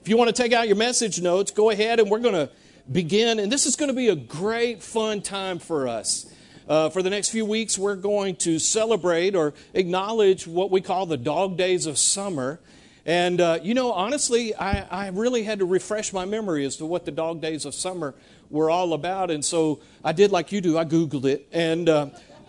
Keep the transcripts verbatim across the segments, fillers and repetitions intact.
you want to take out your message notes, go ahead and we're going to begin. And this is going to be a great, fun time for us. Uh, for the next few weeks, we're going to celebrate or acknowledge what we call the dog days of summer. And, uh, you know, honestly, I, I really had to refresh my memory as to what the dog days of summer were all about. And so I did like you do. I Googled it. And uh,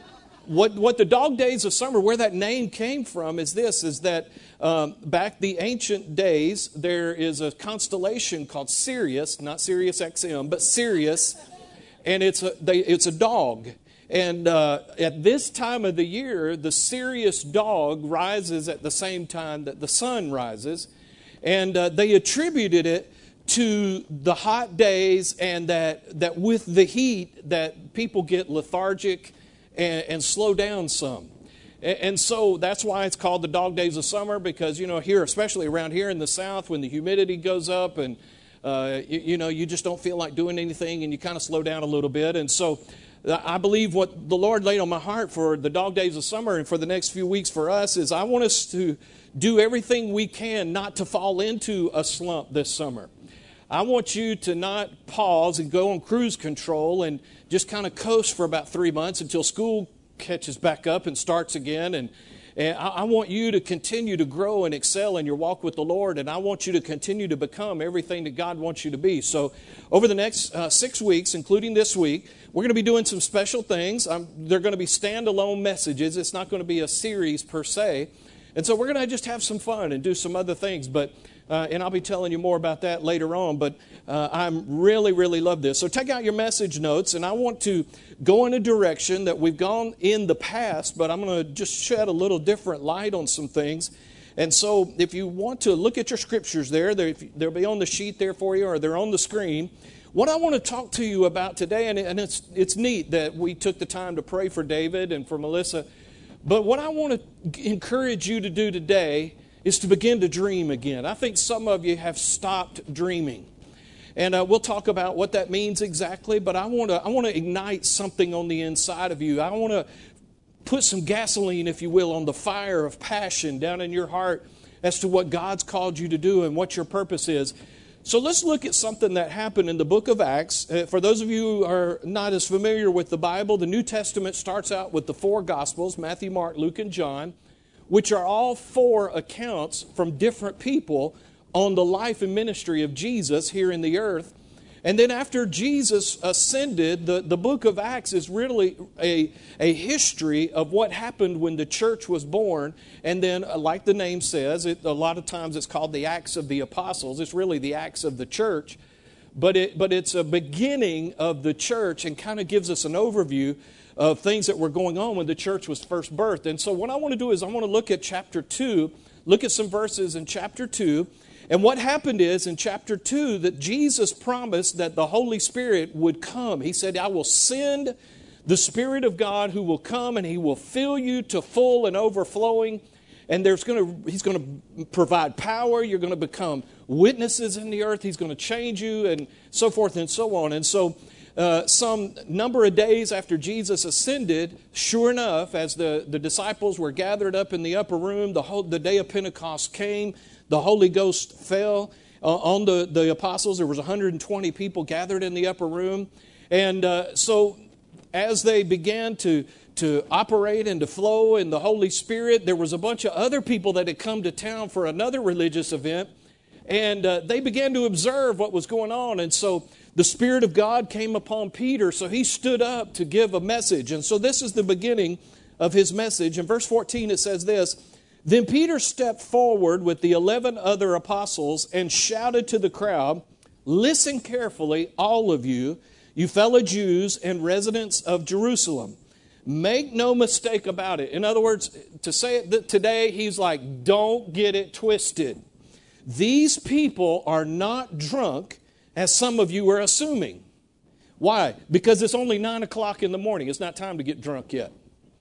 what what the dog days of summer, where that name came from is this, is that um, back the ancient days, there is a constellation called Sirius, not Sirius X M, but Sirius. And it's a, they, it's a dog. And uh, at this time of the year, the Sirius dog rises at the same time that the sun rises. And uh, they attributed it to the hot days and that, that with the heat that people get lethargic and, and slow down some. And, and so that's why it's called the dog days of summer, because, you know, here, especially around here in the South, when the humidity goes up and, uh, you, you know, you just don't feel like doing anything and you kind of slow down a little bit. And so I believe what the Lord laid on my heart for the dog days of summer and for the next few weeks for us is I want us to do everything we can not to fall into a slump this summer. I want you to not pause and go on cruise control and just kind of coast for about three months until school catches back up and starts again. And, and I, I want you to continue to grow and excel in your walk with the Lord. And I want you to continue to become everything that God wants you to be. So over the next uh, six weeks, including this week, we're going to be doing some special things. Um, they're going to be standalone messages. It's not going to be a series per se. And so we're going to just have some fun and do some other things. But uh, and I'll be telling you more about that later on. But uh, I'm really, really love this. So take out your message notes. And I want to go in a direction that we've gone in the past. But I'm going to just shed a little different light on some things. And so if you want to look at your scriptures there, they'll be on the sheet there for you or they're on the screen. What I want to talk to you about today, and it's it's neat that we took the time to pray for David and for Melissa, but what I want to encourage you to do today is to begin to dream again. I think some of you have stopped dreaming. And uh, we'll talk about what that means exactly, but I want to I want to ignite something on the inside of you. I want to put some gasoline, if you will, on the fire of passion down in your heart as to what God's called you to do and what your purpose is. So let's look at something that happened in the book of Acts. Uh, for those of you who are not as familiar with the Bible, the New Testament starts out with the four Gospels, Matthew, Mark, Luke, and John, which are all four accounts from different people on the life and ministry of Jesus here in the earth. And then after Jesus ascended, the, the book of Acts is really a, a history of what happened when the church was born. And then, like the name says, it, a lot of times it's called the Acts of the Apostles. It's really the Acts of the church. But, it, but it's a beginning of the church and kind of gives us an overview of things that were going on when the church was first birthed. And so what I want to do is I want to look at chapter two, look at some verses in chapter two. And what happened is in chapter two that Jesus promised that the Holy Spirit would come. He said, I will send the Spirit of God who will come and He will fill you to full and overflowing. And there's going to, He's going to provide power. You're going to become witnesses in the earth. He's going to change you and so forth and so on. And so uh, some number of days after Jesus ascended, sure enough, as the, the disciples were gathered up in the upper room, the, whole, the day of Pentecost came. The Holy Ghost fell uh, on the, the apostles. There was one hundred twenty people gathered in the upper room. And uh, so as they began to, to operate and to flow in the Holy Spirit, there was a bunch of other people that had come to town for another religious event. And uh, they began to observe what was going on. And so the Spirit of God came upon Peter. So he stood up to give a message. And so this is the beginning of his message. In verse fourteen it says this, Then Peter stepped forward with the eleven other apostles and shouted to the crowd, Listen carefully, all of you, you fellow Jews and residents of Jerusalem. Make no mistake about it. In other words, to say it today, he's like, don't get it twisted. These people are not drunk, as some of you are assuming. Why? Because it's only nine o'clock in the morning. It's not time to get drunk yet.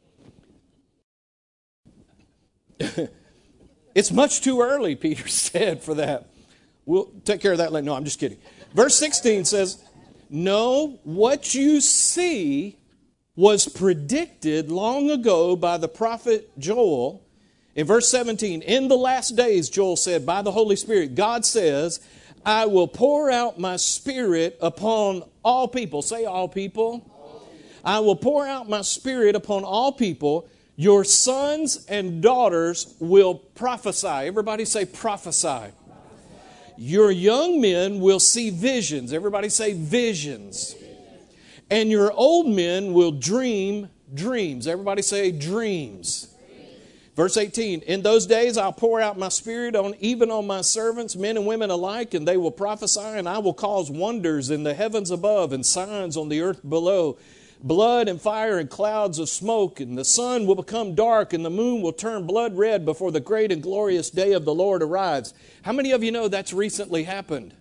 It's much too early, Peter said, for that. We'll take care of that later. No, I'm just kidding. Verse sixteen says, No, what you see was predicted long ago by the prophet Joel. In verse seventeen, in the last days, Joel said, by the Holy Spirit, God says, I will pour out my Spirit upon all people. Say all people. I will pour out my Spirit upon all people. Your sons and daughters will prophesy. Everybody say prophesy. Your young men will see visions. Everybody say visions. And your old men will dream dreams. Everybody say dreams. Verse eighteen, in those days I'll pour out my Spirit on even on my servants, men and women alike, and they will prophesy, and I will cause wonders in the heavens above and signs on the earth below, blood and fire and clouds of smoke, and the sun will become dark and the moon will turn blood red before the great and glorious day of the Lord arrives. How many of you know that's recently happened?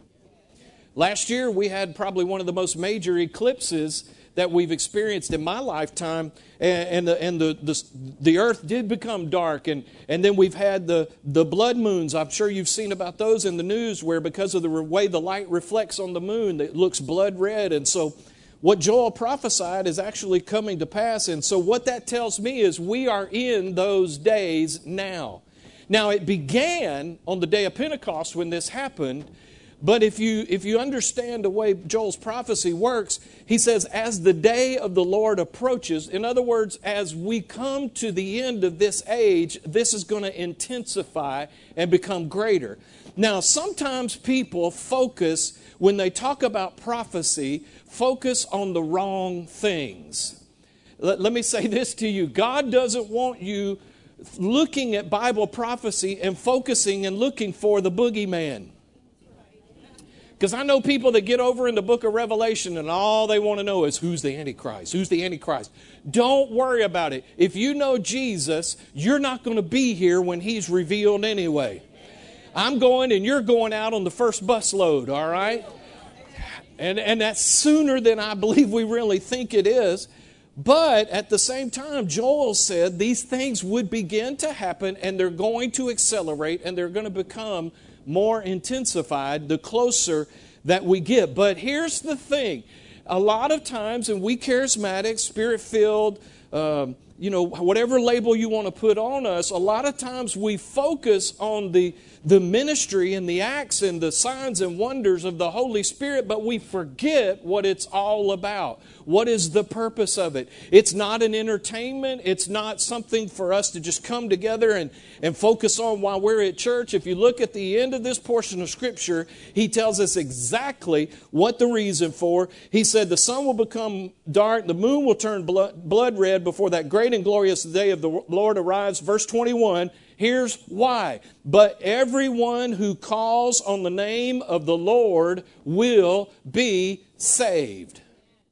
Last year we had probably one of the most major eclipses that we've experienced in my lifetime, and, and, the, and the, the, the earth did become dark, and, and then we've had the, the blood moons. I'm sure you've seen about those in the news, where because of the way the light reflects on the moon, it looks blood red. And so what Joel prophesied is actually coming to pass. And so what that tells me is we are in those days now. Now, it began on the day of Pentecost when this happened. But if you if you understand the way Joel's prophecy works, he says, as the day of the Lord approaches, in other words, as we come to the end of this age, this is going to intensify and become greater. Now, sometimes people focus, when they talk about prophecy, focus on the wrong things. Let, let me say this to you. God doesn't want you looking at Bible prophecy and focusing and looking for the boogeyman. Because I know people that get over in the book of Revelation and all they want to know is who's the Antichrist, who's the Antichrist. Don't worry about it. If you know Jesus, you're not going to be here when He's revealed anyway. I'm going and you're going out on the first bus load, all right? And, and that's sooner than I believe we really think it is. But at the same time, Joel said these things would begin to happen and they're going to accelerate and they're going to become more intensified the closer that we get. But here's the thing. A lot of times, and we charismatic, spirit-filled, um, you know, whatever label you want to put on us, a lot of times we focus on the, the ministry and the acts and the signs and wonders of the Holy Spirit, but we forget what it's all about. What is the purpose of it? It's not an entertainment. It's not something for us to just come together and, and focus on while we're at church. If you look at the end of this portion of Scripture, he tells us exactly what the reason for. He said the sun will become dark, the moon will turn blood, blood red before that great and glorious day of the Lord arrives. Verse twenty-one, here's why. But everyone who calls on the name of the Lord will be saved.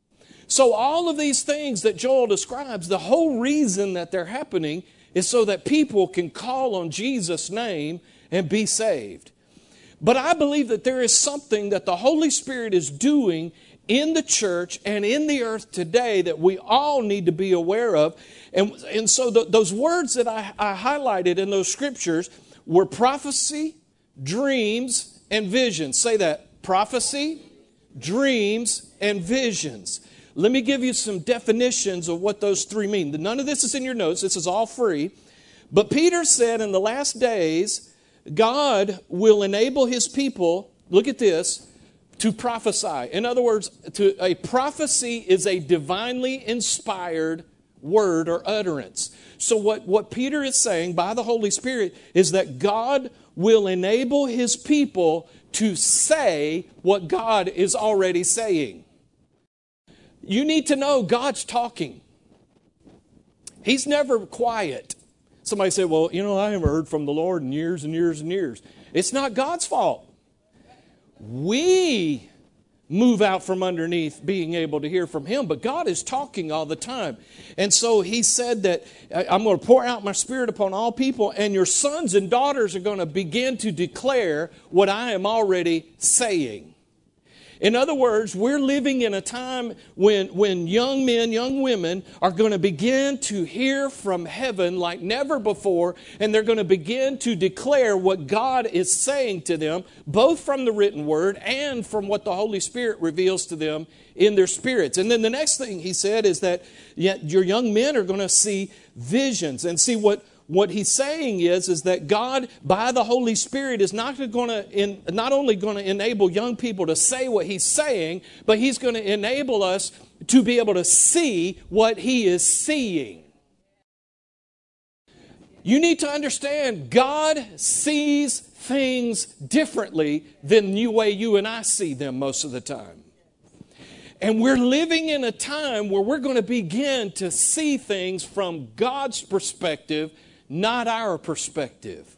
So all of these things that Joel describes, the whole reason that they're happening is so that people can call on Jesus' name and be saved. But I believe that there is something that the Holy Spirit is doing in the church and in the earth today that we all need to be aware of. And, and so the, those words that I, I highlighted in those scriptures were prophecy, dreams, and visions. Say that. Prophecy, dreams, and visions. Let me give you some definitions of what those three mean. None of this is in your notes. This is all free. But Peter said in the last days, God will enable His people, look at this, to prophesy. In other words, to, a prophecy is a divinely inspired word or utterance. So what, what Peter is saying by the Holy Spirit is that God will enable His people to say what God is already saying. You need to know God's talking. He's never quiet. Somebody said, well, you know, I haven't heard from the Lord in years and years and years. It's not God's fault. We move out from underneath being able to hear from Him, but God is talking all the time. And so He said that I'm going to pour out my Spirit upon all people, and your sons and daughters are going to begin to declare what I am already saying. In other words, we're living in a time when, when young men, young women are going to begin to hear from heaven like never before, and they're going to begin to declare what God is saying to them, both from the written word and from what the Holy Spirit reveals to them in their spirits. And then the next thing he said is that your young men are going to see visions. And see, what, what he's saying is, is that God, by the Holy Spirit, is not going to, not only going to enable young people to say what he's saying, but he's going to enable us to be able to see what he is seeing. You need to understand, God sees things differently than the way you and I see them most of the time. And we're living in a time where we're going to begin to see things from God's perspective, not our perspective.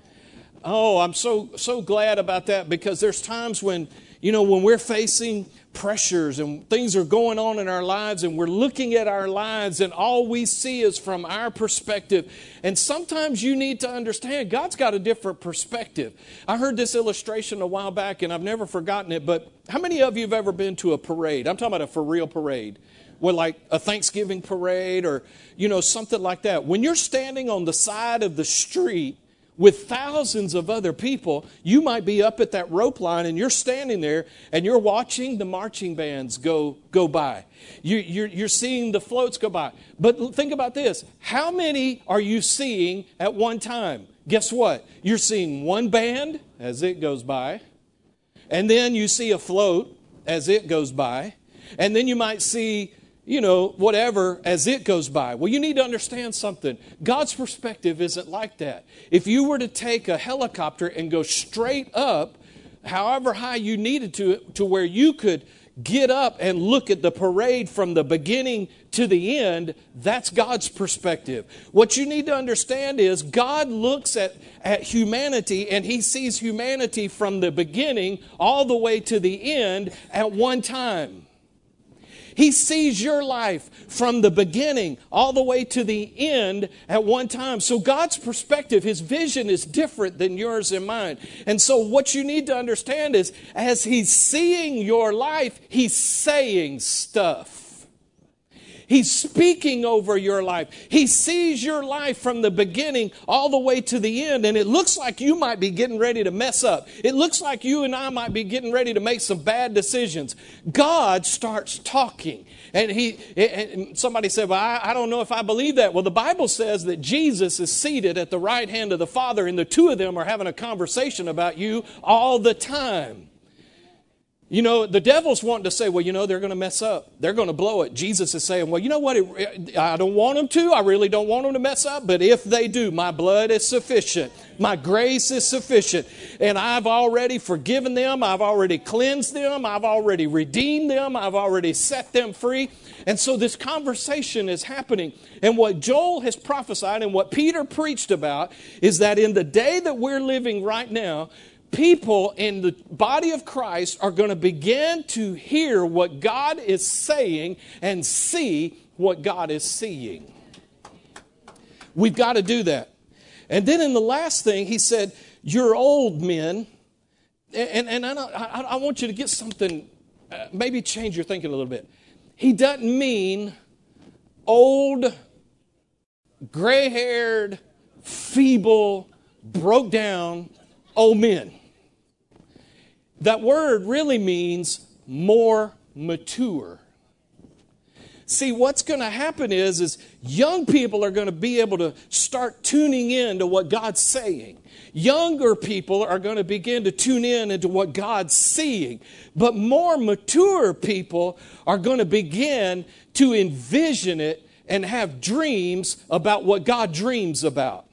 Oh, I'm so so glad about that, because there's times when, you know, when we're facing pressures and things are going on in our lives and we're looking at our lives and all we see is from our perspective. And sometimes you need to understand God's got a different perspective. I heard this illustration a while back and I've never forgotten it, but how many of you have ever been to a parade? I'm talking about a for real parade. Well, like a Thanksgiving parade or, you know, something like that. When you're standing on the side of the street with thousands of other people, you might be up at that rope line and you're standing there and you're watching the marching bands go go by. You, you're, you're seeing the floats go by. But think about this. How many are you seeing at one time? Guess what? You're seeing one band as it goes by. And then you see a float as it goes by. And then you might see, you know, whatever as it goes by. Well, you need to understand something. God's perspective isn't like that. If you were to take a helicopter and go straight up, however high you needed to, to where you could get up and look at the parade from the beginning to the end, that's God's perspective. What you need to understand is God looks at, at humanity and he sees humanity from the beginning all the way to the end at one time. He sees your life from the beginning all the way to the end at one time. So God's perspective, his vision is different than yours and mine. And so what you need to understand is as he's seeing your life, he's saying stuff. He's speaking over your life. He sees your life from the beginning all the way to the end. And it looks like you might be getting ready to mess up. It looks like you and I might be getting ready to make some bad decisions. God starts talking. And he, and somebody said, well, I, I don't know if I believe that. Well, the Bible says that Jesus is seated at the right hand of the Father, and the two of them are having a conversation about you all the time. You know, the devil's wanting to say, well, you know, they're going to mess up. They're going to blow it. Jesus is saying, well, you know what? It, I don't want them to. I really don't want them to mess up. But if they do, my blood is sufficient. My grace is sufficient. And I've already forgiven them. I've already cleansed them. I've already redeemed them. I've already set them free. And so this conversation is happening. And what Joel has prophesied and what Peter preached about is that in the day that we're living right now, people in the body of Christ are going to begin to hear what God is saying and see what God is seeing. We've got to do that. And then in the last thing, he said, you're old men. And, and I, I, I want you to get something, uh, maybe change your thinking a little bit. He doesn't mean old, gray-haired, feeble, broke down old men. That word really means more mature. See, what's going to happen is, is young people are going to be able to start tuning in to what God's saying. Younger people are going to begin to tune in into what God's seeing. But more mature people are going to begin to envision it and have dreams about what God dreams about.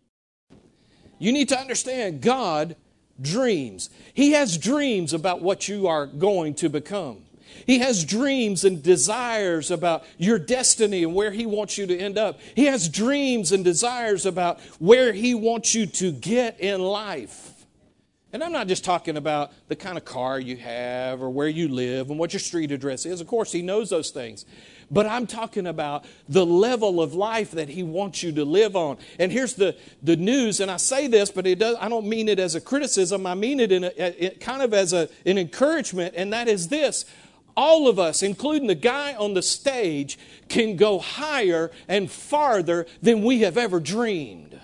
You need to understand God dreams. He has dreams about what you are going to become. He has dreams and desires about your destiny and where he wants you to end up. He has dreams and desires about where he wants you to get in life. And I'm not just talking about the kind of car you have or where you live and what your street address is. Of course, he knows those things. But I'm talking about the level of life that he wants you to live on. And here's the, the news, and I say this, but it does, I don't mean it as a criticism. I mean it in a, it kind of as a, an encouragement, and that is this. All of us, including the guy on the stage, can go higher and farther than we have ever dreamed.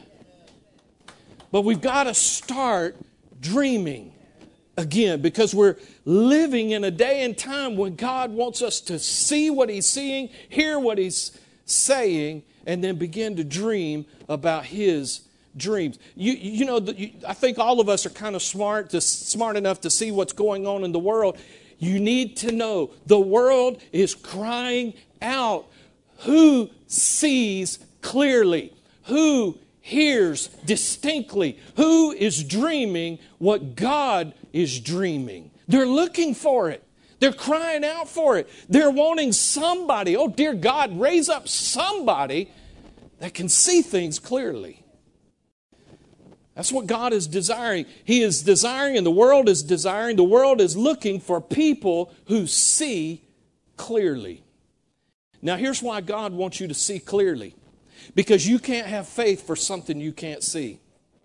But we've got to start dreaming again, because we're living in a day and time when God wants us to see what he's seeing, hear what he's saying, and then begin to dream about his dreams. You, you know, the, you, I think all of us are kind of smart, to, smart enough to see what's going on in the world. You need to know the world is crying out. Who sees clearly? Who hears distinctly? Who is dreaming what God is dreaming? They're looking for it. They're crying out for it. They're wanting somebody. Oh, dear God, raise up somebody that can see things clearly. That's what God is desiring. He is desiring, and the world is desiring. The world is looking for people who see clearly. Now, here's why God wants you to see clearly. Because you can't have faith for something you can't see.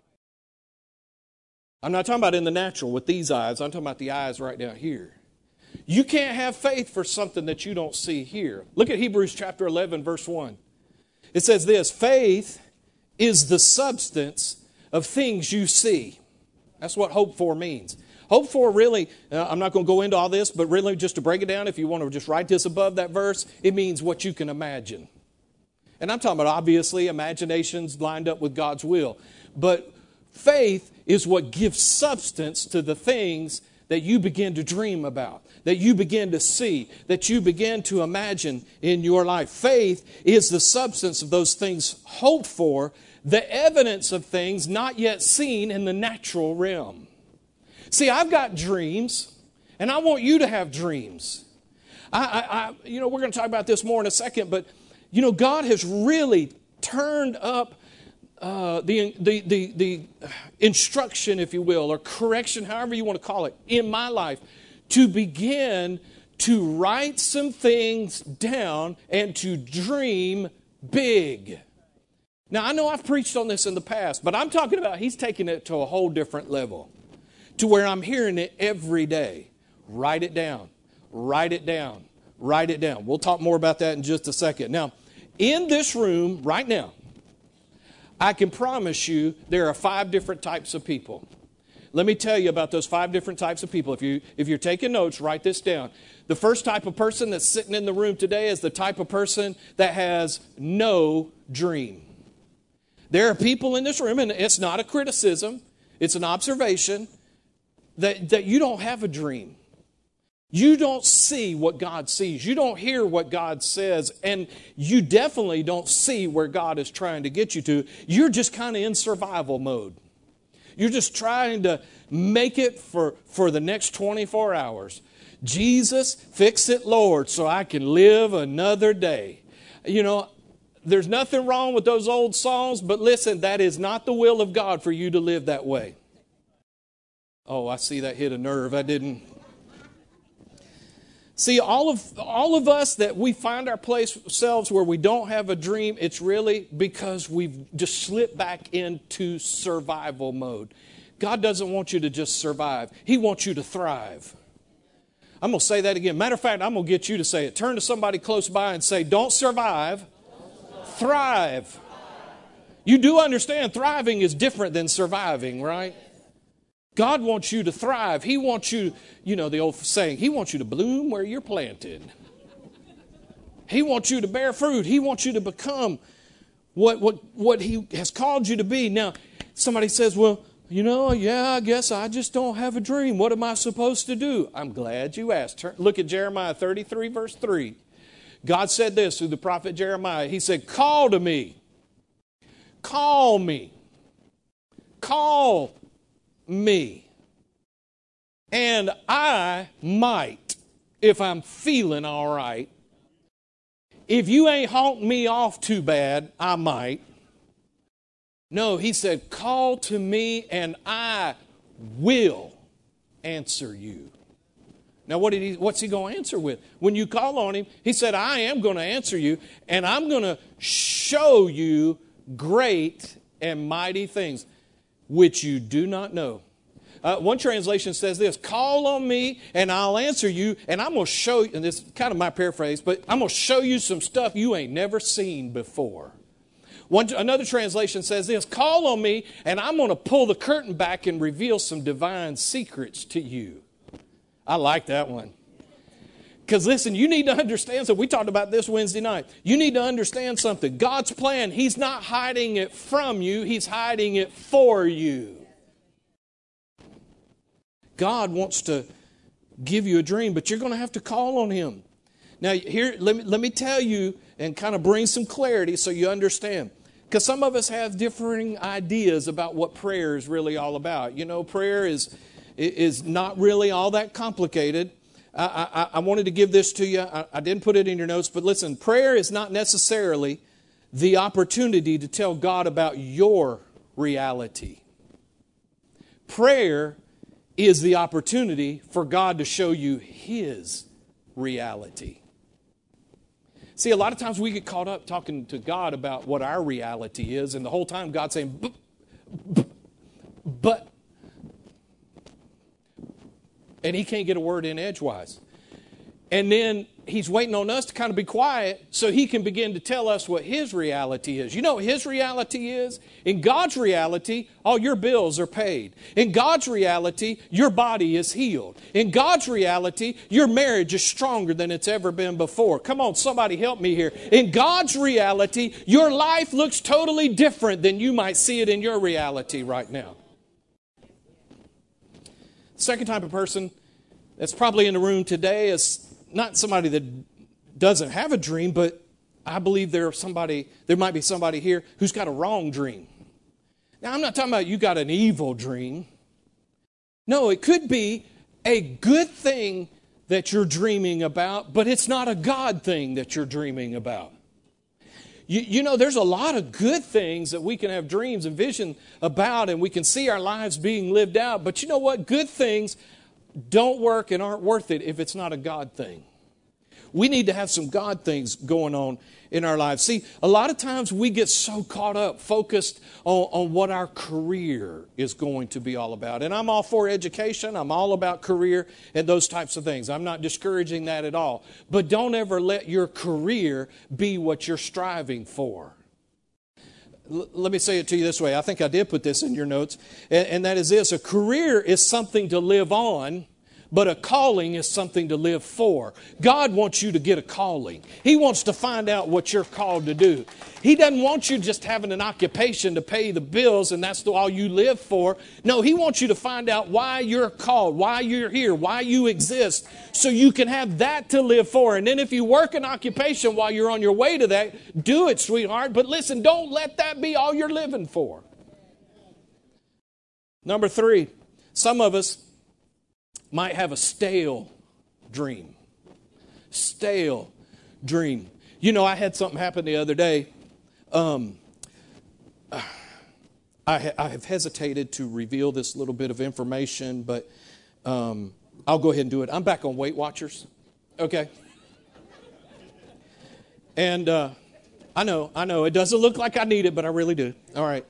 I'm not talking about in the natural with these eyes. I'm talking about the eyes right down here. You can't have faith for something that you don't see here. Look at Hebrews chapter eleven, verse one. It says this, faith is the substance of things you see. That's what hope for means. Hope for really, uh, I'm not going to go into all this, but really just to break it down, if you want to just write this above that verse, it means what you can imagine. And I'm talking about, obviously, imaginations lined up with God's will. But faith is what gives substance to the things that you begin to dream about, that you begin to see, that you begin to imagine in your life. Faith is the substance of those things hoped for, the evidence of things not yet seen in the natural realm. See, I've got dreams, and I want you to have dreams. I, I, I you know, we're going to talk about this more in a second, but you know, God has really turned up uh, the, the, the, the instruction, if you will, or correction, however you want to call it, in my life to begin to write some things down and to dream big. Now, I know I've preached on this in the past, but I'm talking about he's taking it to a whole different level, to where I'm hearing it every day. Write it down. Write it down. Write it down. We'll talk more about that in just a second. Now, in this room right now, I can promise you there are five different types of people. Let me tell you about those five different types of people. If you, if you're taking notes, write this down. The first type of person that's sitting in the room today is the type of person that has no dream. There are people in this room, and it's not a criticism, it's an observation, that, that you don't have a dream. You don't see what God sees. You don't hear what God says. And you definitely don't see where God is trying to get you to. You're just kind of in survival mode. You're just trying to make it for, for the next twenty-four hours. Jesus, fix it, Lord, so I can live another day. You know, there's nothing wrong with those old songs, but listen, that is not the will of God for you to live that way. Oh, I see that hit a nerve. I didn't... See, all of all of us that we find our place selves where we don't have a dream, it's really because we've just slipped back into survival mode. God doesn't want you to just survive. He wants you to thrive. I'm going to say that again. Matter of fact, I'm going to get you to say it. Turn to somebody close by and say, don't survive, thrive. You do understand thriving is different than surviving, right? God wants you to thrive. He wants you, you know, the old saying, He wants you to bloom where you're planted. He wants you to bear fruit. He wants you to become what, what, what He has called you to be. Now, somebody says, well, you know, yeah, I guess I just don't have a dream. What am I supposed to do? I'm glad you asked. Turn, look at Jeremiah thirty-three, verse three. God said this through the prophet Jeremiah. He said, call to me. Call me. Call me, and I might, if I'm feeling all right. If you ain't honked me off too bad, I might. No, he said, call to me and I will answer you. Now, what did he, what's he going to answer with? When you call on him, he said, I am going to answer you, and I'm going to show you great and mighty things which you do not know. Uh, one translation says this, call on me and I'll answer you, and I'm going to show you, and this is kind of my paraphrase, but I'm going to show you some stuff you ain't never seen before. One, another translation says this, call on me and I'm going to pull the curtain back and reveal some divine secrets to you. I like that one. Because listen, you need to understand something. We talked about this Wednesday night. You need to understand something. God's plan, He's not hiding it from you. He's hiding it for you. God wants to give you a dream, but you're going to have to call on Him. Now, here, let me, let me tell you and kind of bring some clarity so you understand. Because some of us have differing ideas about what prayer is really all about. You know, prayer is, is not really all that complicated. I, I, I wanted to give this to you. I, I didn't put it in your notes, but listen, prayer is not necessarily the opportunity to tell God about your reality. Prayer is the opportunity for God to show you His reality. See, a lot of times we get caught up talking to God about what our reality is, and the whole time God's saying, but, but, and He can't get a word in edgewise. And then He's waiting on us to kind of be quiet so He can begin to tell us what His reality is. You know what His reality is? In God's reality, all your bills are paid. In God's reality, your body is healed. In God's reality, your marriage is stronger than it's ever been before. Come on, somebody help me here. In God's reality, your life looks totally different than you might see it in your reality right now. Second type of person that's probably in the room today is not somebody that doesn't have a dream, but I believe there are somebody, there might be somebody here who's got a wrong dream. Now, I'm not talking about you got an evil dream. No, it could be a good thing that you're dreaming about, but it's not a God thing that you're dreaming about. You, you know, there's a lot of good things that we can have dreams and vision about, and we can see our lives being lived out. But you know what? Good things don't work and aren't worth it if it's not a God thing. We need to have some God things going on in our lives. See, a lot of times we get so caught up, focused on, on what our career is going to be all about. And I'm all for education. I'm all about career and those types of things. I'm not discouraging that at all. But don't ever let your career be what you're striving for. L- let me say it to you this way. I think I did put this in your notes. And, and that is this. A career is something to live on, but a calling is something to live for. God wants you to get a calling. He wants to find out what you're called to do. He doesn't want you just having an occupation to pay the bills and that's all you live for. No, He wants you to find out why you're called, why you're here, why you exist, so you can have that to live for. And then if you work an occupation while you're on your way to that, do it, sweetheart. But listen, don't let that be all you're living for. Number three, some of us might have a stale dream. Stale dream. You know, I had something happen the other day. Um, I, ha- I have hesitated to reveal this little bit of information, but um, I'll go ahead and do it. I'm back on Weight Watchers. Okay. And uh, I know, I know, it doesn't look like I need it, but I really do. All right.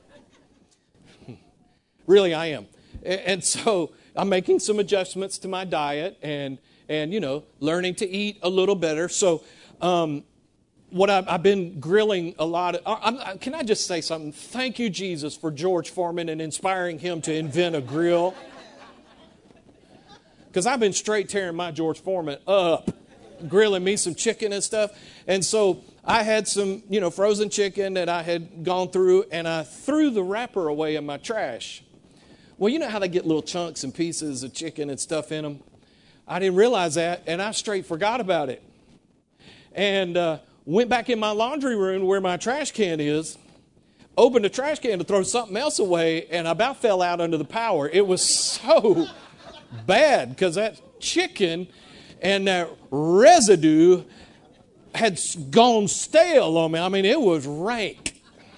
Really, I am. And, and so I'm making some adjustments to my diet and, and you know, learning to eat a little better. So um, what I've, I've been grilling a lot of, I'm, can I just say something? Thank you, Jesus, for George Foreman and inspiring him to invent a grill. Because I've been straight tearing my George Foreman up, grilling me some chicken and stuff. And so I had some, you know, frozen chicken that I had gone through, and I threw the wrapper away in my trash. Well, you know how they get little chunks and pieces of chicken and stuff in them? I didn't realize that, and I straight forgot about it. And uh, went back in my laundry room where my trash can is, opened the trash can to throw something else away, and I about fell out under the power. It was so bad because that chicken and that residue had gone stale on me. I mean, it was rank.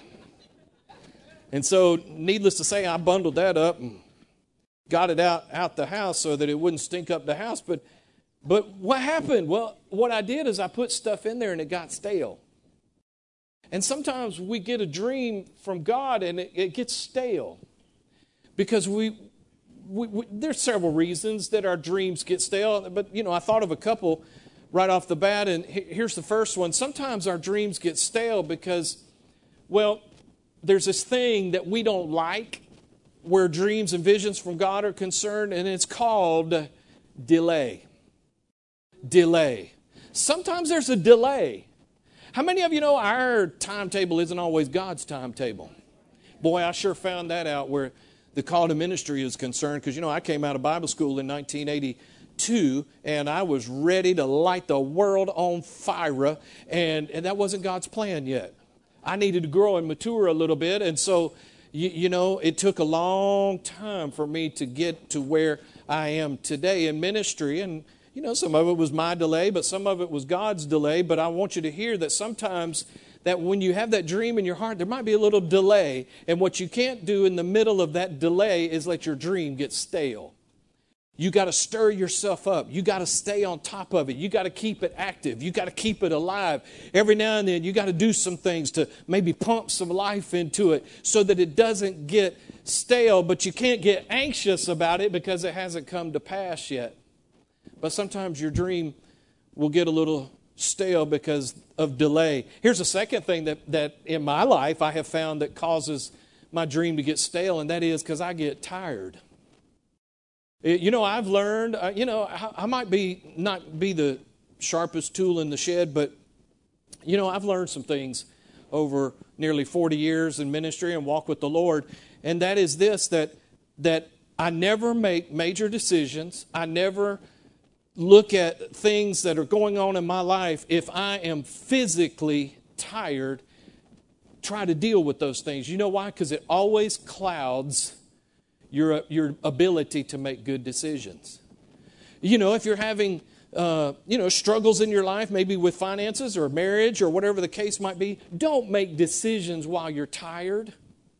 And so, needless to say, I bundled that up and got it out, out the house so that it wouldn't stink up the house. But, but what happened? Well, what I did is I put stuff in there and it got stale. And sometimes we get a dream from God and it, it gets stale. Because we, we, we, there's several reasons that our dreams get stale. But, you know, I thought of a couple right off the bat. And here's the first one. Sometimes our dreams get stale because, well, there's this thing that we don't like where dreams and visions from God are concerned, and it's called delay. delay. Sometimes there's a delay. How many of you know our timetable isn't always God's timetable? Boy, I sure found that out where the call to ministry is concerned, because, you know, I came out of Bible school in nineteen eighty-two, and I was ready to light the world on fire, and, and that wasn't God's plan yet. I needed to grow and mature a little bit, and so, you, you know, it took a long time for me to get to where I am today in ministry, and, you know, some of it was my delay, but some of it was God's delay, but I want you to hear that sometimes that when you have that dream in your heart, there might be a little delay. And what you can't do in the middle of that delay is let your dream get stale. You got to stir yourself up. You got to stay on top of it. You got to keep it active. You got to keep it alive. Every now and then you got to do some things to maybe pump some life into it so that it doesn't get stale. But you can't get anxious about it because it hasn't come to pass yet. But sometimes your dream will get a little stale because of delay. Here's a second thing that, that in my life I have found that causes my dream to get stale, and that is because I get tired. You know, I've learned, uh, you know, I, I might be not be the sharpest tool in the shed, but, you know, I've learned some things over nearly forty years in ministry and walk with the Lord, and that is this, that that I never make major decisions. I never look at things that are going on in my life if I am physically tired. Try to deal with those things. You know why? Because it always clouds your your ability to make good decisions. You know, if you're having uh, you know struggles in your life, maybe with finances or marriage or whatever the case might be, don't make decisions while you're tired,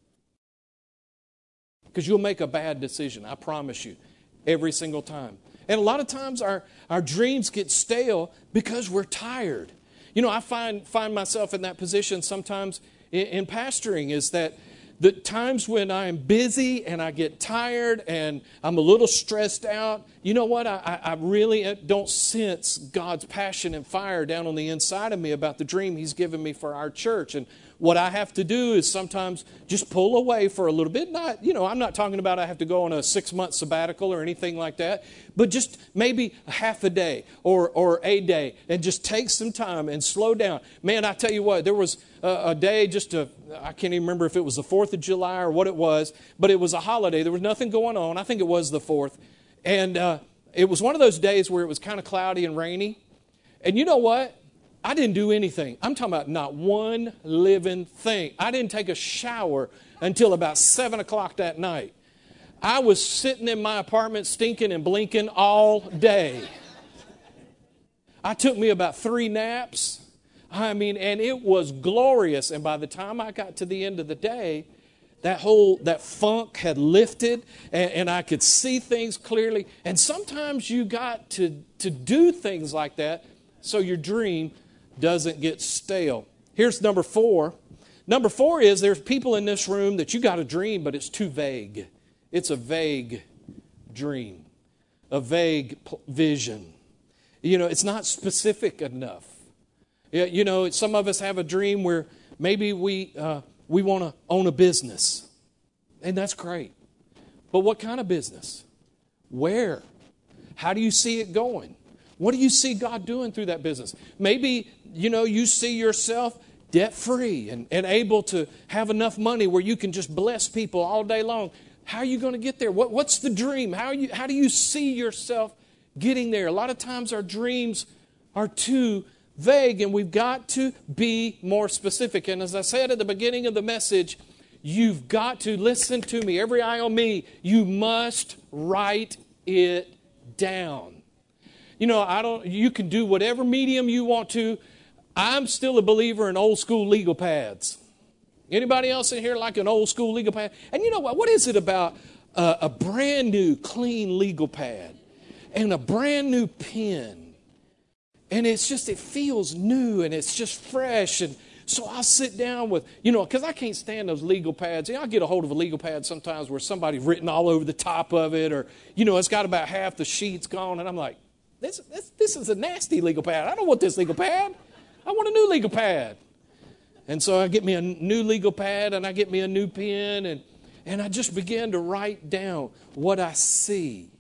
because you'll make a bad decision. I promise you, every single time. And a lot of times our, our dreams get stale because we're tired. You know, I find find myself in that position sometimes in, in pastoring, is that the times when I'm busy and I get tired and I'm a little stressed out, you know what? I, I really don't sense God's passion and fire down on the inside of me about the dream He's given me for our church. And what I have to do is sometimes just pull away for a little bit. Not, you know, I'm not talking about I have to go on a six-month sabbatical or anything like that, but just maybe a half a day or or a day and just take some time and slow down. Man, I tell you what, there was a, a day just a, I can't even remember if it was the fourth of July or what it was, but it was a holiday. There was nothing going on. I think it was the fourth. And uh, it was one of those days where it was kind of cloudy and rainy. And you know what? I didn't do anything. I'm talking about not one living thing. I didn't take a shower until about seven o'clock that night. I was sitting in my apartment stinking and blinking all day. I took me about three naps. I mean, and it was glorious. And by the time I got to the end of the day, that whole, that funk had lifted and, and I could see things clearly. And sometimes you got to, to do things like that so your dream doesn't get stale. Here's number four. Number four is there's people in this room that you got a dream, but it's too vague. It's a vague dream, a vague vision. You know, it's not specific enough. You know, some of us have a dream where maybe we uh, we want to own a business, and that's great. But what kind of business? Where? How do you see it going? What do you see God doing through that business? Maybe, you know, you see yourself debt-free and, and able to have enough money where you can just bless people all day long. How are you going to get there? What, what's the dream? How, are you, how do you see yourself getting there? A lot of times our dreams are too vague, and we've got to be more specific. And as I said at the beginning of the message, you've got to listen to me. Every eye on me. You must write it down. You know, I don't. You can do whatever medium you want to. I'm still a believer in old school legal pads. Anybody else in here like an old school legal pad? And you know what? What is it about a, a brand new, clean legal pad and a brand new pen? And it's just, it feels new and it's just fresh. And so I'll sit down with, you know, because I can't stand those legal pads. You know, I get a hold of a legal pad sometimes where somebody's written all over the top of it, or, you know, it's got about half the sheets gone. And I'm like, This, this, this is a nasty legal pad. I don't want this legal pad. I want a new legal pad. And so I get me a new legal pad and I get me a new pen, and, and I just begin to write down what I see.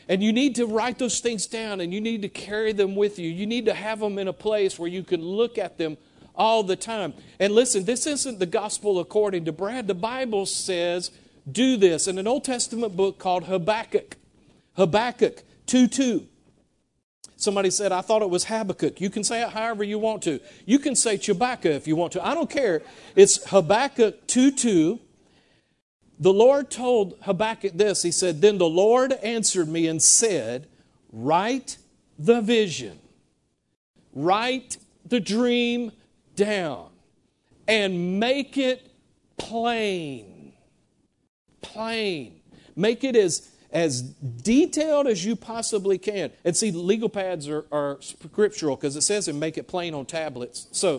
And you need to write those things down, and you need to carry them with you. You need to have them in a place where you can look at them all the time. And listen, this isn't the gospel according to Brad. The Bible says, do this. In an Old Testament book called Habakkuk, Habakkuk two two. Somebody said, I thought it was Habakkuk. You can say it however you want to. You can say Chewbacca if you want to. I don't care. It's Habakkuk two two. The Lord told Habakkuk this. He said, then the Lord answered me and said, write the vision, write the dream down, and make it plain. Plain. Make it as, as detailed as you possibly can. And see, legal pads are, are scriptural because it says and make it plain on tablets. So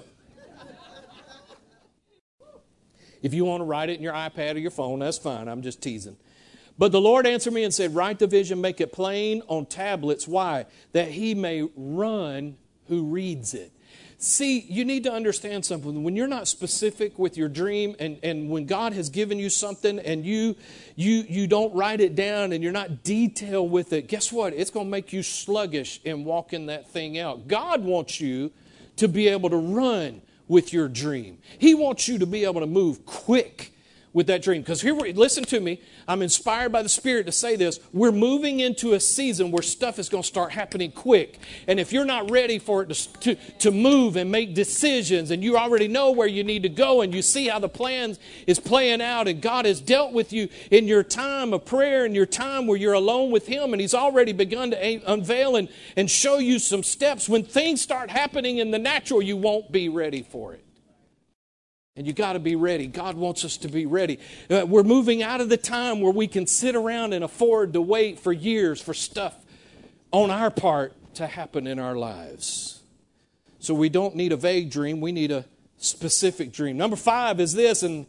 if you want to write it in your iPad or your phone, that's fine. I'm just teasing. But the Lord answered me and said, write the vision, make it plain on tablets. Why? That he may run who reads it. See, you need to understand something. When you're not specific with your dream, and, and when God has given you something and you, you, you don't write it down and you're not detailed with it, guess what? It's going to make you sluggish in walking that thing out. God wants you to be able to run with your dream. He wants you to be able to move quick with that dream. Because here, listen to me, I'm inspired by the Spirit to say this. We're moving into a season where stuff is going to start happening quick. And if you're not ready for it to, to, to move and make decisions, and you already know where you need to go, and you see how the plan is playing out, and God has dealt with you in your time of prayer and your time where you're alone with Him, and He's already begun to unveil and, and show you some steps. When things start happening in the natural, you won't be ready for it. And you got to be ready. God wants us to be ready. Uh, we're moving out of the time where we can sit around and afford to wait for years for stuff on our part to happen in our lives. So we don't need a vague dream. We need a specific dream. Number five is this, and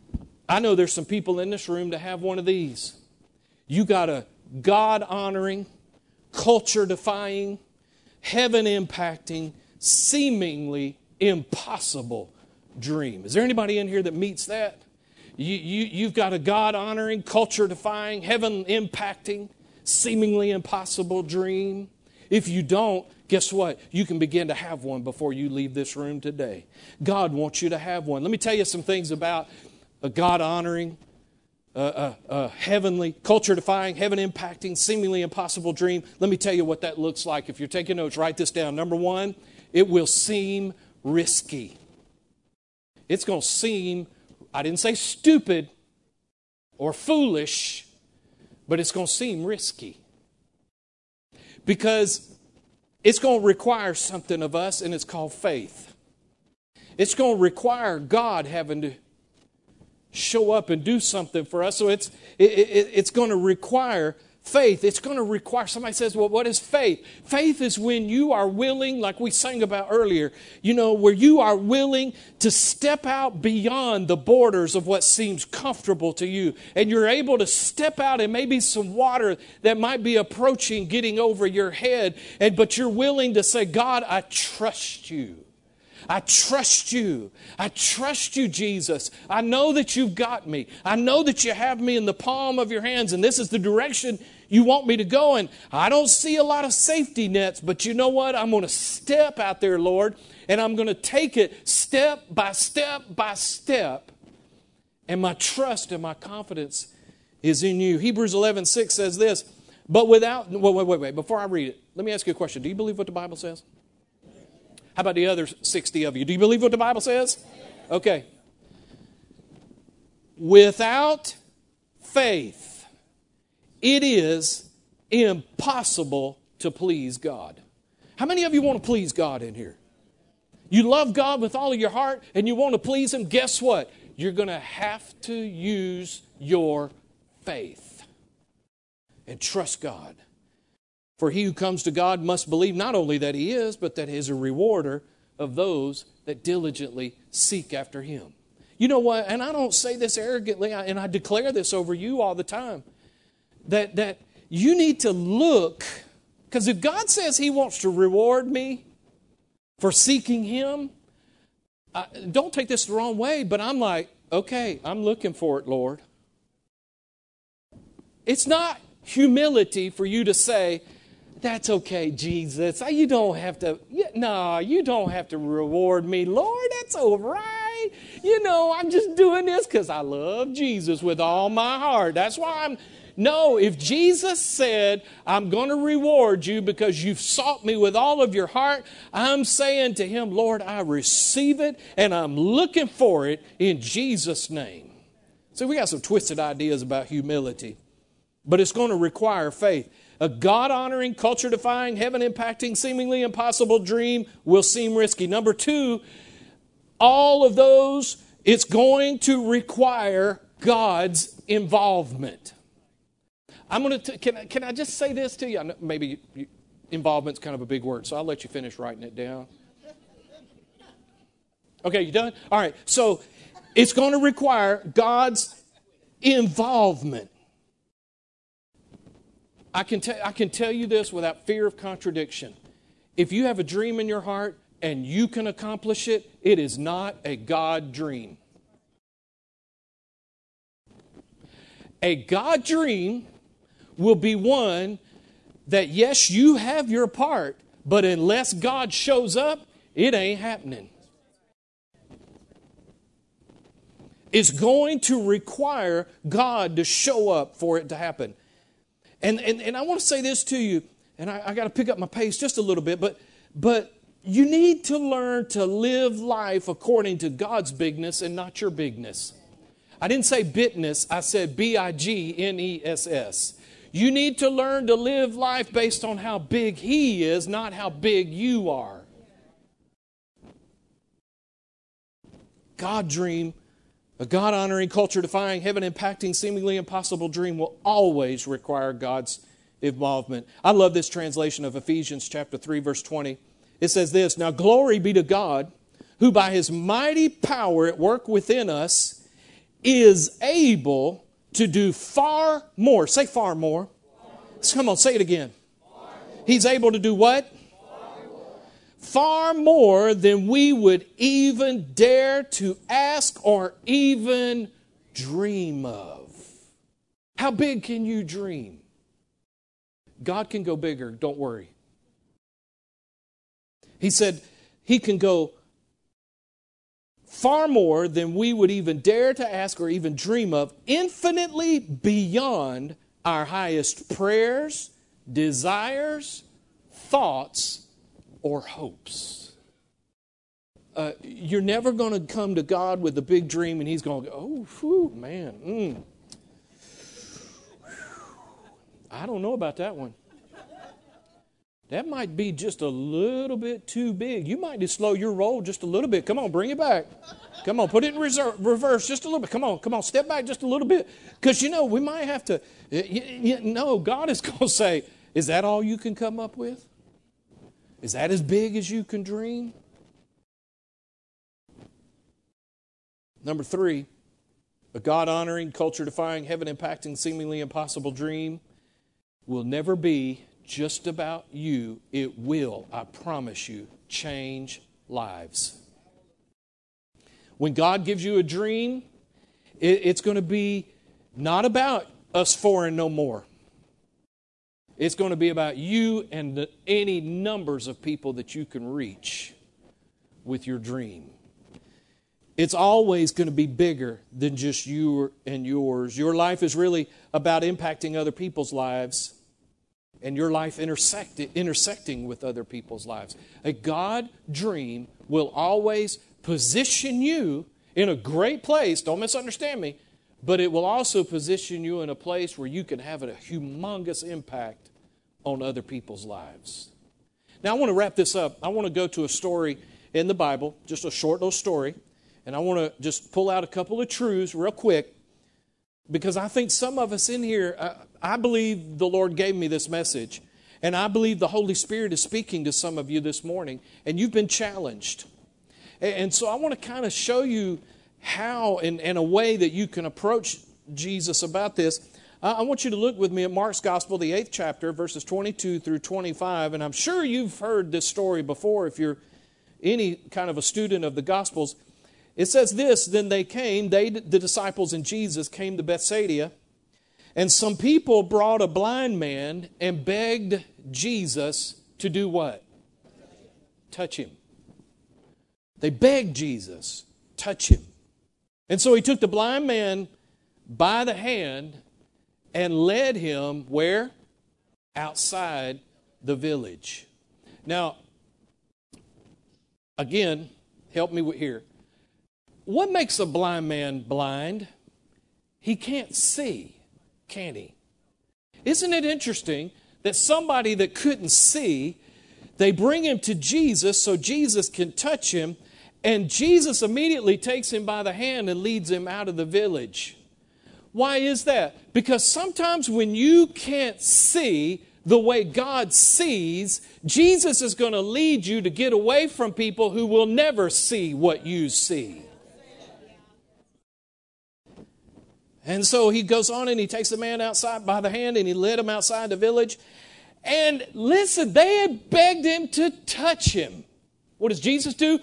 I know there's some people in this room that have one of these. You got a God-honoring, culture-defying, heaven-impacting, seemingly impossible dream. Is there anybody in here that meets that? You, you, you've got a God-honoring, culture-defying, heaven-impacting, seemingly impossible dream. If you don't, guess what? You can begin to have one before you leave this room today. God wants you to have one. Let me tell you some things about a God-honoring, uh, uh, uh, heavenly, culture-defying, heaven-impacting, seemingly impossible dream. Let me tell you what that looks like. If you're taking notes, write this down. Number one, it will seem risky. It's going to seem, I didn't say stupid or foolish, but it's going to seem risky. Because it's going to require something of us, and it's called faith. It's going to require God having to show up and do something for us. So it's, it, it, it's going to require faith. It's going to require, somebody says, well, what is faith? Faith is when you are willing, like we sang about earlier, you know, where you are willing to step out beyond the borders of what seems comfortable to you. And you're able to step out in maybe some water that might be approaching, getting over your head. And but you're willing to say, God, I trust you. I trust you. I trust you, Jesus. I know that you've got me. I know that you have me in the palm of your hands, and this is the direction you want me to go. And I don't see a lot of safety nets, but you know what? I'm going to step out there, Lord, and I'm going to take it step by step by step. And my trust and my confidence is in you. Hebrews eleven six says this, but without, wait, wait, wait, wait, before I read it, let me ask you a question. Do you believe what the Bible says? How about the other sixty of you? Do you believe what the Bible says? Okay. Without faith, it is impossible to please God. How many of you want to please God in here? You love God with all of your heart and you want to please Him. Guess what? You're going to have to use your faith and trust God. For he who comes to God must believe not only that He is, but that He is a rewarder of those that diligently seek after Him. You know what? And I don't say this arrogantly, and I declare this over you all the time, that, that you need to look, because if God says He wants to reward me for seeking Him, I, don't take this the wrong way, but I'm like, okay, I'm looking for it, Lord. It's not humility for you to say, that's okay, Jesus. You don't have to, no, you don't have to reward me. Lord, that's all right. You know, I'm just doing this because I love Jesus with all my heart. That's why I'm, no, if Jesus said, I'm going to reward you because you've sought me with all of your heart, I'm saying to him, Lord, I receive it and I'm looking for it in Jesus' name. So we got some twisted ideas about humility, but it's going to require faith. A God-honoring, culture-defying, heaven-impacting, seemingly impossible dream will seem risky. Number two, all of those, it's going to require God's involvement. I'm going to, can I, can I just say this to you? I know maybe you, involvement's kind of a big word, so I'll let you finish writing it down. Okay, you done? All right, so it's going to require God's involvement. I can, t- I can tell you this without fear of contradiction. If you have a dream in your heart and you can accomplish it, it is not a God dream. A God dream will be one that, yes, you have your part, but unless God shows up, it ain't happening. It's going to require God to show up for it to happen. And, and, and I want to say this to you, and I, I got to pick up my pace just a little bit, but, but you need to learn to live life according to God's bigness and not your bigness. I didn't say bitness, I said B I G N E S S. You need to learn to live life based on how big He is, not how big you are. God dream, a God-honoring, culture-defying, heaven-impacting, seemingly impossible dream will always require God's involvement. I love this translation of Ephesians chapter three, verse twenty. It says this, "Now glory be to God, who by His mighty power at work within us is able to do far more." Say far more. Come on, say it again. He's able to do what? Far more than we would even dare to ask or even dream of. How big can you dream? God can go bigger, don't worry. He said He can go far more than we would even dare to ask or even dream of, infinitely beyond our highest prayers, desires, thoughts, or hopes. Uh, you're never going to come to God with a big dream and He's going to go, oh, whew, man, mm. I don't know about that one. That might be just a little bit too big. You might just slow your roll just a little bit. Come on, bring it back. Come on, put it in reserve, reverse just a little bit. Come on, come on, step back just a little bit. Because, you know, we might have to, you, you, no, God is going to say, is that all you can come up with? Is that as big as you can dream? Number three, a God-honoring, culture-defying, heaven-impacting, seemingly impossible dream will never be just about you. It will, I promise you, change lives. When God gives you a dream, it, it's going to be not about us four and no more. It's going to be about you and the, any numbers of people that you can reach with your dream. It's always going to be bigger than just you and yours. Your life is really about impacting other people's lives and your life intersect, intersecting with other people's lives. A God dream will always position you in a great place, don't misunderstand me, but it will also position you in a place where you can have a humongous impact on other people's lives. Now, I want to wrap this up. I want to go to a story in the Bible, just a short little story, and I want to just pull out a couple of truths real quick, because I think some of us in here, I, I believe the Lord gave me this message, and I believe the Holy Spirit is speaking to some of you this morning, and you've been challenged. And, and so I want to kind of show you how, in, in a way that you can approach Jesus about this. I want you to look with me at Mark's Gospel, the eighth chapter, verses twenty-two through twenty-five. And I'm sure you've heard this story before if you're any kind of a student of the Gospels. It says this, "Then they came, they, the disciples and Jesus, came to Bethsaida, And some people brought a blind man and begged Jesus to do what? Touch him. They begged Jesus, touch him. And so he took the blind man by the hand and led him where? Outside the village. Now, again, help me here. What makes a blind man blind? He can't see, can he? Isn't it interesting that somebody that couldn't see, they bring him to Jesus so Jesus can touch him, and Jesus immediately takes him by the hand and leads him out of the village. Why is that? Because sometimes when you can't see the way God sees, Jesus is going to lead you to get away from people who will never see what you see. And so he goes on and he takes the man outside by the hand and he led him outside the village. And listen, they had begged him to touch him. What does Jesus do?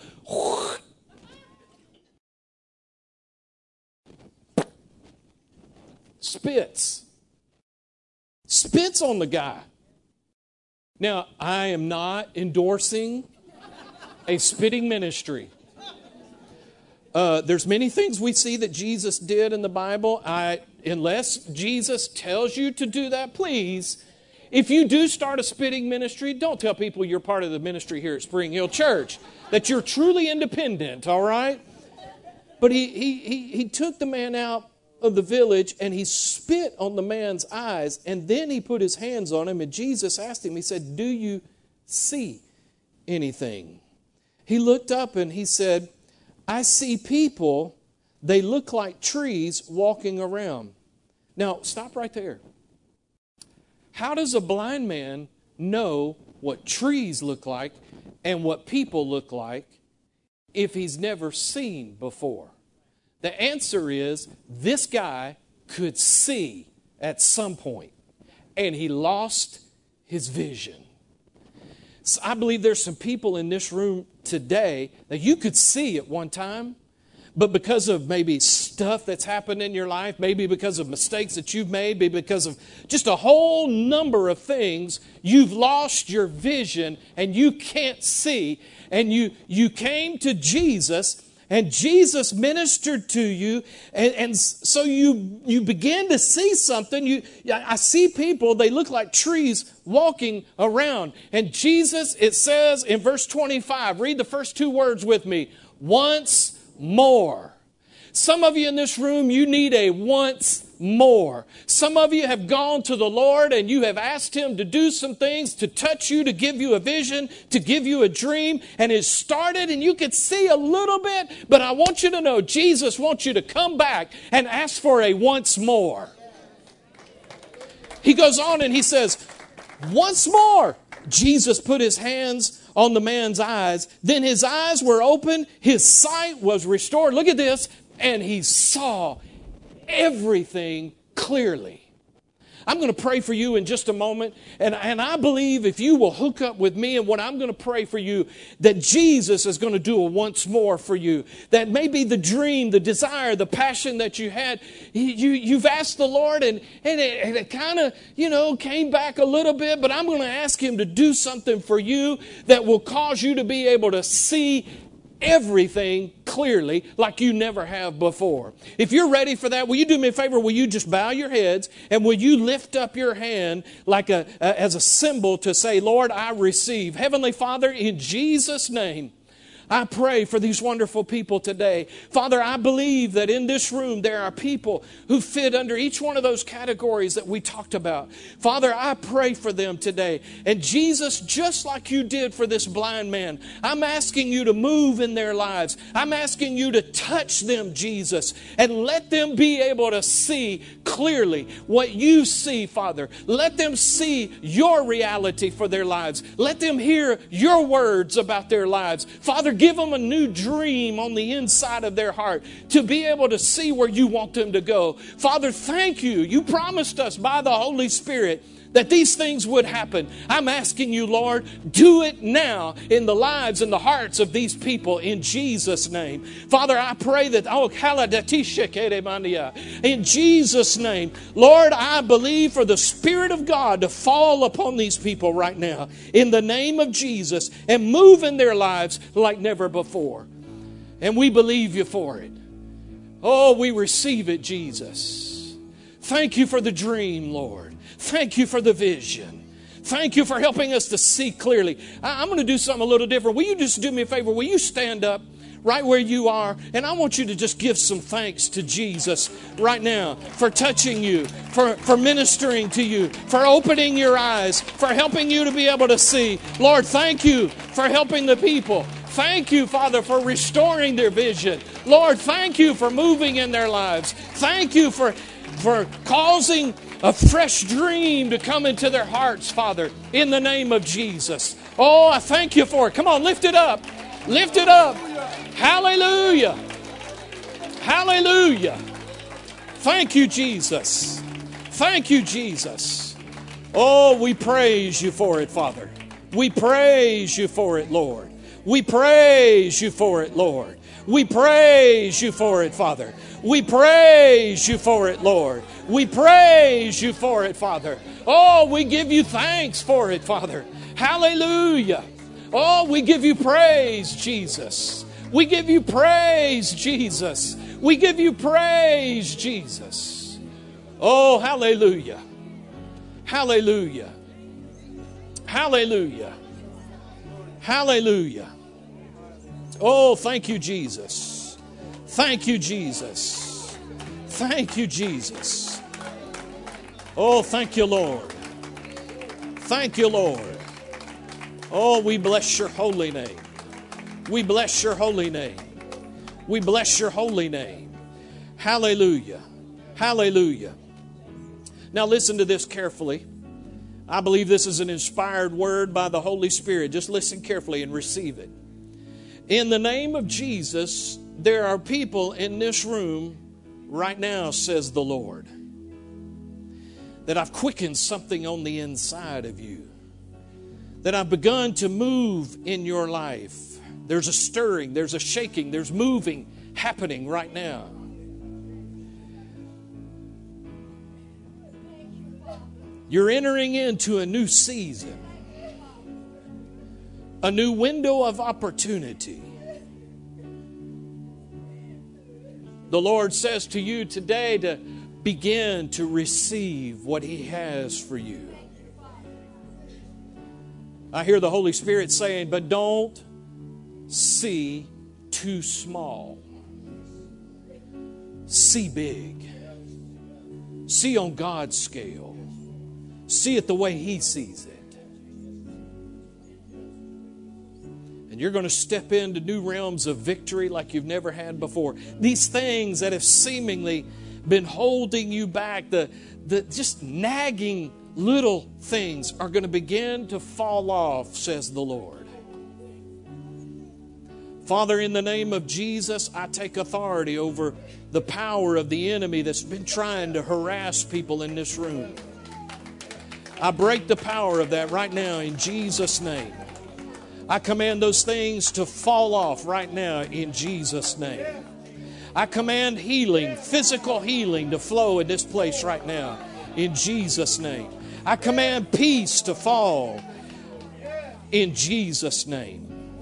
Spits. Spits on the guy. Now, I am not endorsing a spitting ministry. Uh, there's many things we see that Jesus did in the Bible. I, unless Jesus tells you to do that, please, if you do start a spitting ministry, don't tell people you're part of the ministry here at Spring Hill Church, that you're truly independent, all right? But he, he, he, he took the man out of the village and he spit on the man's eyes, and then he put his hands on him, and Jesus asked him, he said, do you see anything? He looked up and he said, I see people, they look like trees walking around. Now, stop right there. How does a blind man know what trees look like and what people look like if he's never seen before? The answer is this guy could see at some point, and he lost his vision. So I believe there's some people in this room today that you could see at one time, but because of maybe stuff that's happened in your life, maybe because of mistakes that you've made, maybe because of just a whole number of things, you've lost your vision and you can't see. And you, you came to Jesus, and Jesus ministered to you, and, and so you you begin to see something. You, I see people, they look like trees walking around. And Jesus, it says in verse twenty-five, read the first two words with me, once more. Some of you in this room, you need a once more. Some of you have gone to the Lord and you have asked Him to do some things, to touch you, to give you a vision, to give you a dream, and it started and you could see a little bit, but I want you to know Jesus wants you to come back and ask for a once more. He goes on and he says, once more. Jesus put his hands on the man's eyes. Then his eyes were opened. His sight was restored. Look at this. And he saw everything clearly. I'm going to pray for you in just a moment. And, and I believe if you will hook up with me and what I'm going to pray for you, that Jesus is going to do a once more for you. That maybe the dream, the desire, the passion that you had, you, you've asked the Lord and, and it, and it kind of, you know, came back a little bit. But I'm going to ask Him to do something for you that will cause you to be able to see everything clearly like you never have before. If you're ready for that, will you do me a favor? Will you just bow your heads and will you lift up your hand like a, a as a symbol to say, Lord, I receive. Heavenly Father, in Jesus' name, I pray for these wonderful people today. Father, I believe that in this room there are people who fit under each one of those categories that we talked about. Father, I pray for them today. And Jesus, just like you did for this blind man, I'm asking you to move in their lives. I'm asking you to touch them, Jesus, and let them be able to see clearly what you see, Father. Let them see your reality for their lives. Let them hear your words about their lives. Father, give them a new dream on the inside of their heart to be able to see where you want them to go. Father, thank you. You promised us by the Holy Spirit that these things would happen. I'm asking you, Lord, do it now in the lives and the hearts of these people in Jesus' name. Father, I pray that, oh, in Jesus' name, Lord, I believe for the Spirit of God to fall upon these people right now in the name of Jesus and move in their lives like never before. And we believe you for it. Oh, we receive it, Jesus. Thank you for the dream, Lord. Thank you for the vision. Thank you for helping us to see clearly. I, I'm going to do something a little different. Will you just do me a favor? Will you stand up right where you are? And I want you to just give some thanks to Jesus right now for touching you, for, for ministering to you, for opening your eyes, for helping you to be able to see. Lord, thank you for helping the people. Thank you, Father, for restoring their vision. Lord, thank you for moving in their lives. Thank you for, for causing a fresh dream to come into their hearts, Father, in the name of Jesus. Oh, I thank you for it. Come on, lift it up. Lift it up. Hallelujah. Hallelujah. Thank you, Jesus. Thank you, Jesus. Oh, we praise you for it, Father. We praise you for it, Lord. We praise you for it, Lord. We praise you for it, Father. We praise you for it, Lord. We praise you for it, Father. Oh, we give you thanks for it, Father. Hallelujah. Oh, we give you praise, Jesus. We give you praise, Jesus. We give you praise, Jesus. Oh, hallelujah. Hallelujah. Hallelujah. Hallelujah. Oh, thank you, Jesus. Thank you, Jesus. Thank you, Jesus. Oh, thank you, Lord. Thank you, Lord. Oh, we bless your holy name. We bless your holy name. We bless your holy name. Hallelujah. Hallelujah. Now listen to this carefully. I believe this is an inspired word by the Holy Spirit. Just listen carefully and receive it. In the name of Jesus, there are people in this room right now, says the Lord, that I've quickened something on the inside of you, that I've begun to move in your life. There's a stirring, there's a shaking, there's moving happening right now. You're entering into a new season, a new window of opportunity. The Lord says to you today to begin to receive what He has for you. I hear the Holy Spirit saying, but don't see too small. See big. See on God's scale. See it the way He sees it. And you're going to step into new realms of victory like you've never had before. These things that have seemingly been holding you back, the, the just nagging little things are going to begin to fall off, says the Lord. Father, in the name of Jesus, I take authority over the power of the enemy that's been trying to harass people in this room. I break the power of that right now in Jesus' name. I command those things to fall off right now in Jesus' name. I command healing, physical healing to flow in this place right now in Jesus' name. I command peace to fall in Jesus' name.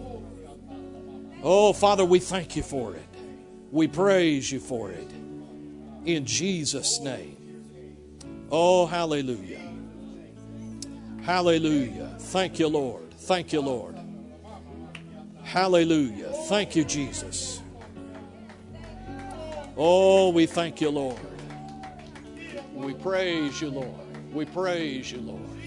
Oh, Father, we thank you for it. We praise you for it in Jesus' name. Oh, hallelujah. Hallelujah. Thank you, Lord. Thank you, Lord. Hallelujah. Thank you, Jesus. Oh, we thank you, Lord. We praise you, Lord. We praise you, Lord.